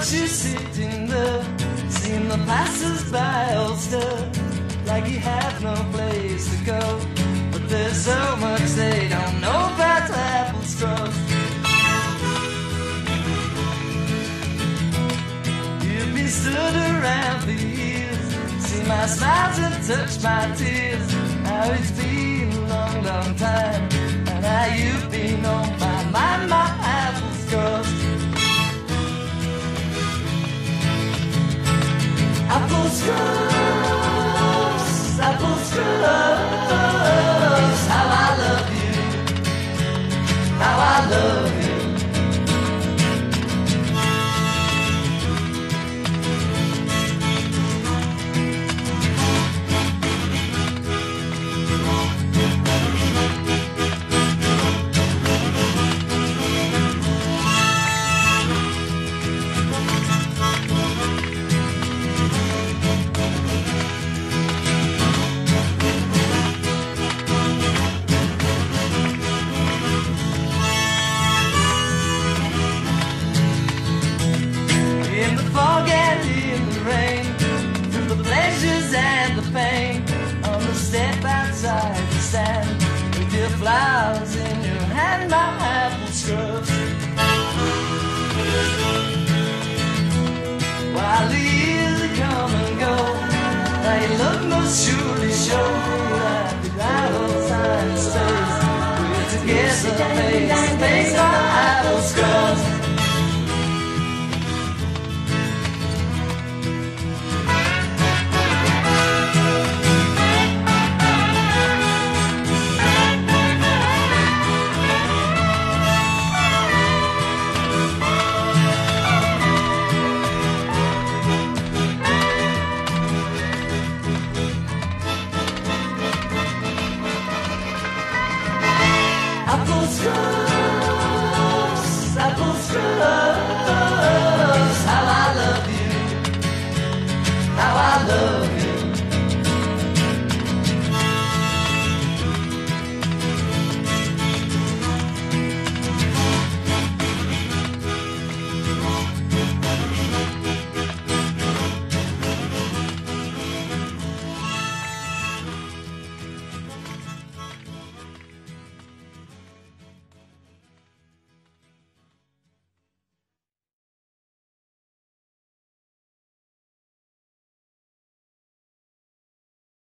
watch you sitting there, seeing the passers-by all stare like you have no place to go. But there's so much they don't know about apples crust. You've been stood around for years, see my smiles and touch my tears. Now it's been a long, long time, and now you've been on my mind, my apples crust. Apples crust, apples crust. How I love you, how I love you. And the pain on the step outside the stand, with your flowers in your hand, my apple scrubs. While the years come and go, now your love must surely show that the right old time stays. We're together, face to face, my apple scrubs. Apples crust.